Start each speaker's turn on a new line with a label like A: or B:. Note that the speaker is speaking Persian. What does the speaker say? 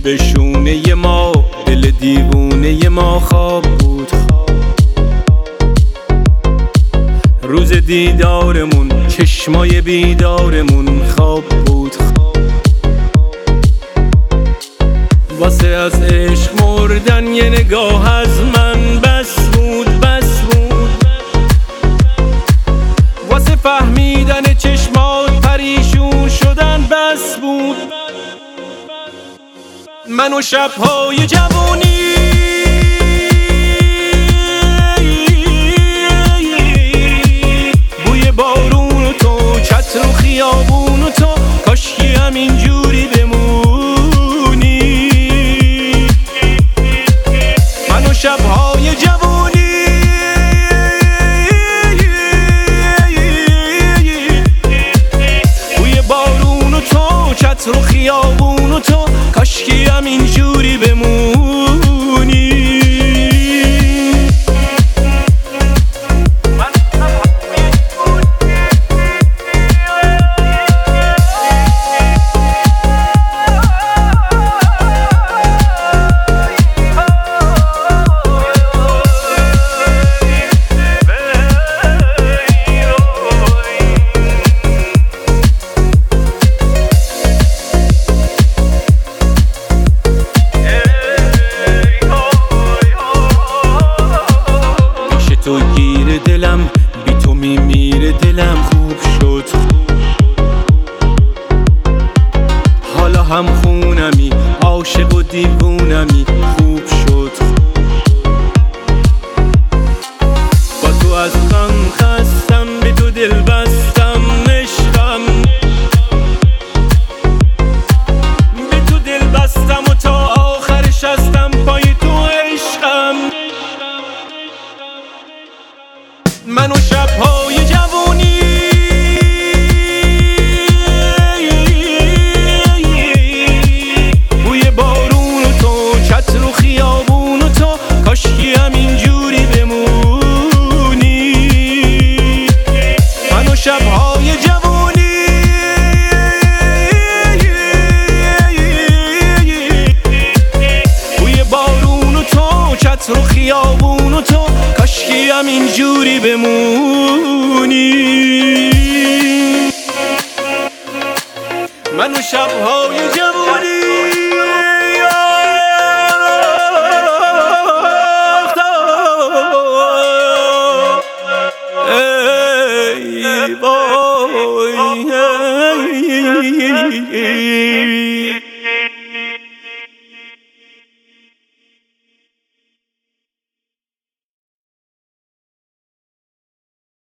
A: به شونه ما دل دیوونه ما خواب بود. روز دیدارمون چشمای بیدارمون خواب بود. واسه از عشق مردن یه نگاه از من بس بود، بس بود. واسه فهمیدن چشمات پریشون شدن بس بود. من و شب‌های جوانی بوی بارون و تو، چتر و خیابون و تو، کاشکی همینجوری بمونی. من و شب‌های جوانی بوی بارون و تو، چتر و خیابون و تو، کاشکی همینجوری بمونی. تو گیر دلم، بی تو میمیره دلم. خوب شد حالا هم خونمی، عاشق و دیوونمی. خوب شد با تو از غم خستم، به تو دل بستم عشقم. به تو دل بستم و تا آخرش هستم پای تو عشقم. من و شب‌های جوانی بوی بارون و تو، چتر و خیابون و تو، کاشکی همینجوری بمونی. من و شب‌های جوانی بوی بارون و تو، چتر و خیابون و تو، کاشکی همینجوری بمونی. من و شب‌های جوانی ای وای